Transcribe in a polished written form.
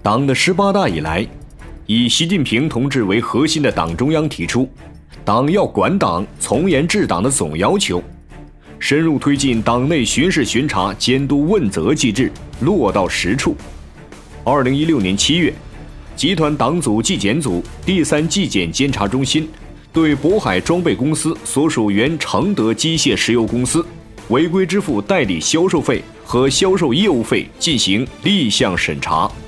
党的18大以来，以习近平同志为核心的党中央提出党要管党、从严治党的总要求，深入推进党内巡视巡查、监督问责机制落到实处。2016年7月，集团党组纪检组第3纪检监察中心对渤海装备公司所属原承德机械石油公司违规支付代理销售费和销售业务费进行立项审查。